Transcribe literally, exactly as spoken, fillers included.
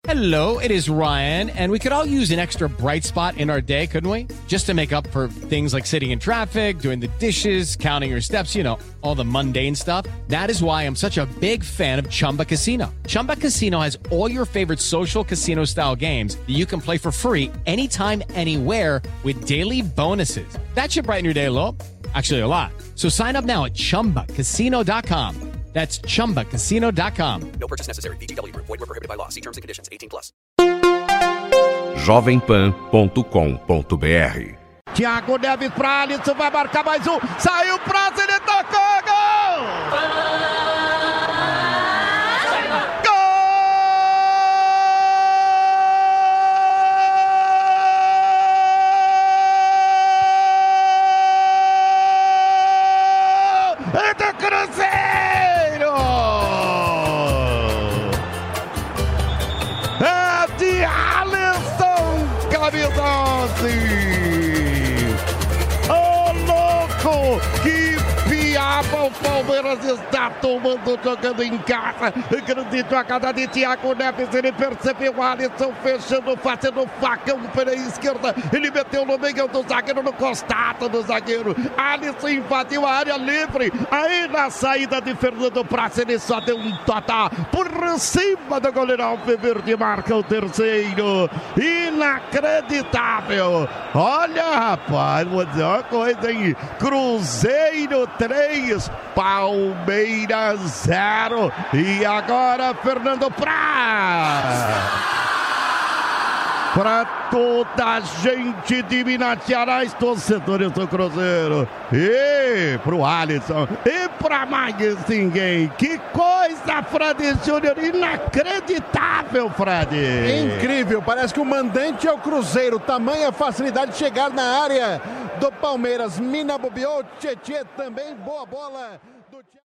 Hello, it is Ryan, and we could all use an extra bright spot in our day, couldn't we? Just to make up for things like sitting in traffic, doing the dishes, counting your steps, you know, all the mundane stuff. That is why I'm such a big fan of Chumba Casino. Chumba Casino has all your favorite social casino-style games that you can play for free anytime, anywhere with daily bonuses. That should brighten your day a little. Actually, a lot. So sign up now at chumba casino dot com. That's chumba casino dot com. No purchase necessary. V G W Group. Void where prohibited by law. See terms and conditions. eighteen plus. jovem pan ponto com ponto b r. Thiago Neves pra Alisson, vai marcar mais um. Saiu o prazo, ele tocou, gol! Gol! É do Cruzeiro! É de Alisson, camisa onze! Ô, louco! Que piaba o Palmeiras está tomando, jogando em casa. Acredito a cada de Thiago Neves, ele percebeu o Alisson fechando, fazendo facão pela esquerda. Ele meteu no meio do zagueiro, no costado do zagueiro. Alisson invadiu a área livre. Aí na saída de Fernando Praz, ele só deu um totá por cima do goleiro Alviverde, marca o terceiro. Inacreditável. Olha, rapaz, vou dizer uma coisa, hein? Cruzeiro três, Palmeiras zero. E agora Fernando Praz. Para toda a gente de Minas Gerais, torcedores do Cruzeiro. E pro Alisson. E para mais ninguém. Que coisa, Fred Júnior. Inacreditável, Fred. Incrível. Parece que o mandante é o Cruzeiro. Tamanha facilidade de chegar na área do Palmeiras. Mina bobeou. Tietê também. Boa bola.